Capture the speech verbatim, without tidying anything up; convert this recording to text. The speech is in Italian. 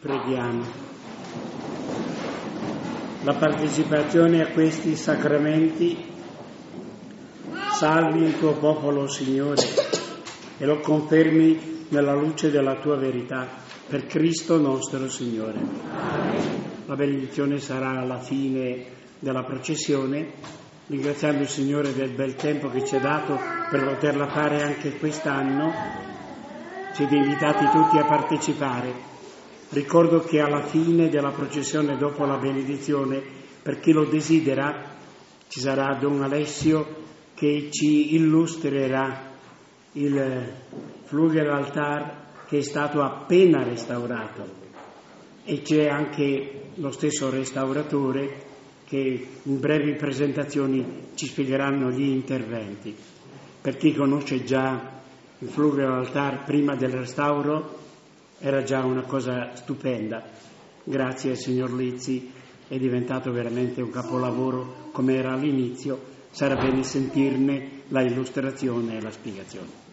Preghiamo. La partecipazione a questi sacramenti salvi il tuo popolo, Signore, e lo confermi nella luce della tua verità, per Cristo nostro Signore. La benedizione sarà alla fine della processione, ringraziando il Signore del bel tempo che ci ha dato per poterla fare anche quest'anno. Siete invitati tutti a partecipare. Ricordo che alla fine della processione, dopo la benedizione, per chi lo desidera, ci sarà Don Alessio che ci illustrerà il Fluvial Altar che è stato appena restaurato, e c'è anche lo stesso restauratore che in brevi presentazioni ci spiegheranno gli interventi. Per chi conosce già il Fluvial Altar prima del restauro, era già una cosa stupenda. Grazie al signor Lizzi, è diventato veramente un capolavoro come era all'inizio. Sarà bene sentirne la illustrazione e la spiegazione.